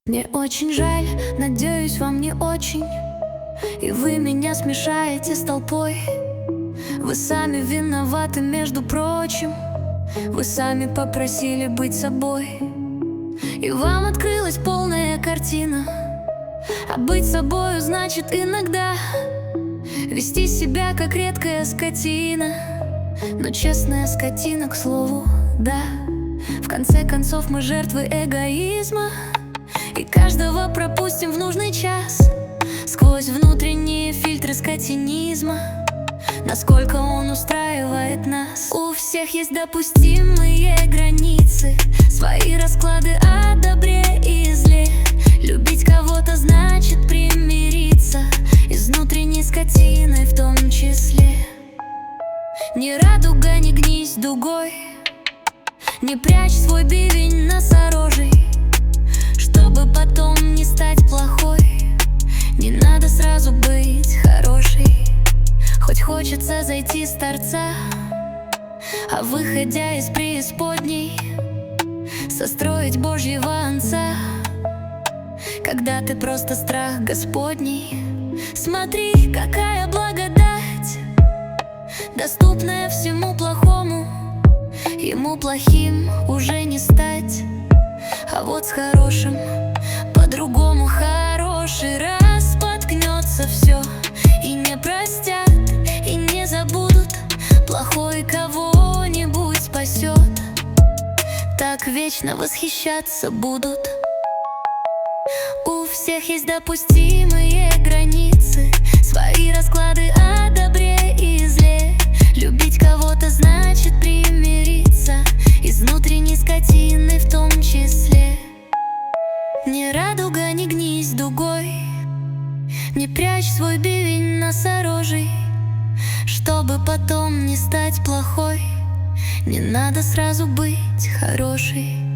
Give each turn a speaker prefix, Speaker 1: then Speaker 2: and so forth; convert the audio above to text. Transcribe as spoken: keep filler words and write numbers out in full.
Speaker 1: Мне очень жаль, надеюсь, вам не очень, и вы меня смешаете с толпой. Вы сами виноваты, между прочим. Вы сами попросили быть собой, и вам открылась полная картина. А быть собою значит иногда вести себя как редкая скотина. Но честная скотина, к слову, да. В конце концов мы жертвы эгоизма, и каждого пропустим в нужный час сквозь внутренние фильтры скотинизма. Насколько он устраивает нас. У всех есть допустимые границы, свои расклады о добре и зле. Любить кого-то значит примириться, и с внутренней скотиной в том числе. Не радуга, не гнись дугой, не прячь свой бивень носорожий, чтобы потом не стать плохой. Не надо сразу быть хорошей, хоть хочется зайти с торца, а выходя из преисподней состроить Божьего онца. Когда ты просто страх Господний, смотри, какая благодать, доступная всему плохому. Ему плохим уже не стать, а вот с хорошим по-другому. Хороший раз споткнется все, и не простят, и не забудут. Плохой кого-нибудь спасет, так вечно восхищаться будут. У всех есть допустимые границы, свои расклады о добре и зле. Любить кого-то значит примириться, и с внутренней скотиной в том числе. Не радуга, не гнись дугой, не прячь свой бивень носорожий, чтобы потом не стать плохой. Не надо сразу быть хорошей.